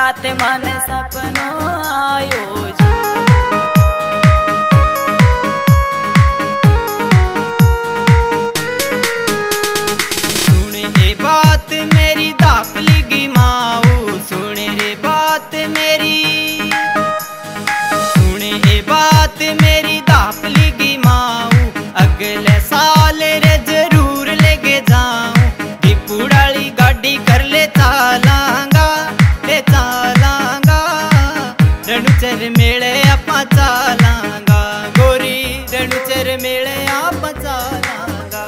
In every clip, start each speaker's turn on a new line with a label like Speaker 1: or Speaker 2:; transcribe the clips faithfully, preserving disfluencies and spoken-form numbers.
Speaker 1: रात मन सपनो आयो जी।
Speaker 2: सुन रे बात मेरी दाप लगी माऊ, सुन रे बात मेरी, सुन रे बात मेरी दाप लगी माऊ। अगले साल रे जरूर लेके जाऊं, डिपुड़ाली गाड़ी कर ले चालांगा, ले चालांगा। रणुचर मेले आपा चालांगा, गोरी रणुचर मेले आपा चालांगा।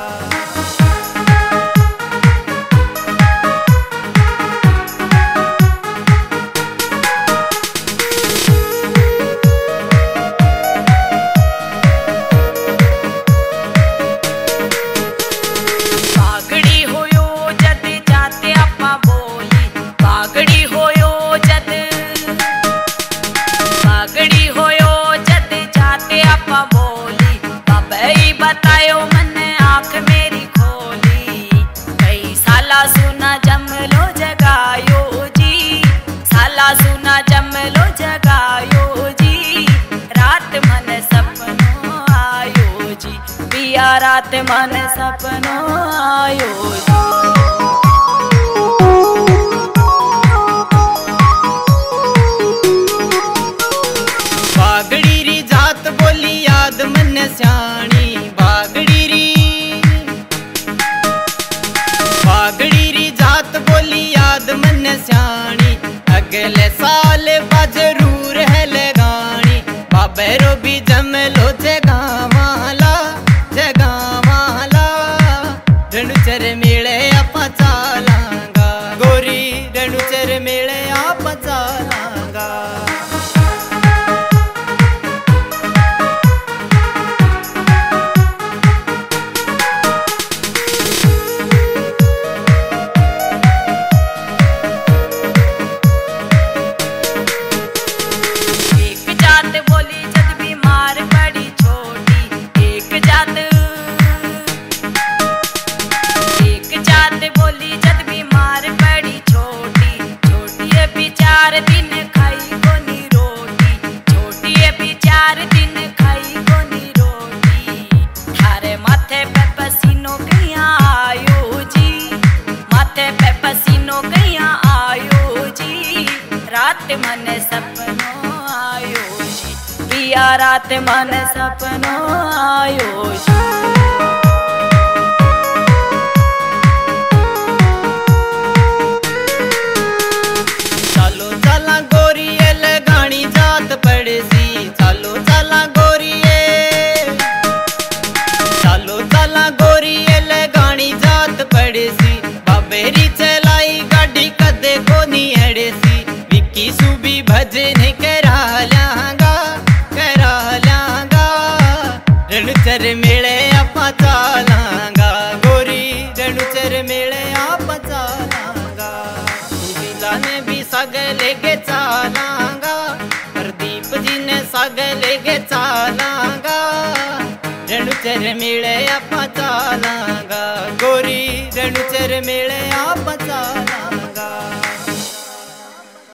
Speaker 1: बतायो मन्ने आँख मेरी खोली, कई साला सुना जम लो जगायो जी, साला सुना जम लो जगायो जी। रात मन सपनो आयो जी, पिया रात मन सपनो आयो जी।
Speaker 2: बागड़ी री जात बोली याद मन स्याणी, बागड़ी री, बागड़ी री जात बोली याद मन स्याणी। अगले साल बा जरूर है लगानी, बाबेरो भी जम लो जगावाला, जगावाला। रणुचर मेले आपा चालांगा, गोरी रणुचर मेले आपा चालांगा।
Speaker 1: चार दिन खाई कोनी रोटी, छोटी है भी चार दिन खाई कोनी रोटी। थारे माथे पे पसीनो कहिया आयो जी, माथे पे पसीनो कहिया आयो जी। रात मन सपनो आयो जी, पिया रात मन सपनो आयो जी।
Speaker 2: पड़सी चालो चला गोरिये, चालो चला गोरिये लगानी जात पड़सी। बाबेरी चलाई गाड़ी कदे कोनी अड़सी, विक्की सूबी भजन करा लांगा, करा लांगा। रणुचर मेले आपा चालांगा, गोरी रणुचर मेले आपा चालांगा। सुशीला ने भी सग लेके चालांगा, जी ने साग लेके चालांगा। रणुचर मेले आपा चालांगा, गोरी रणुचर मेले आपा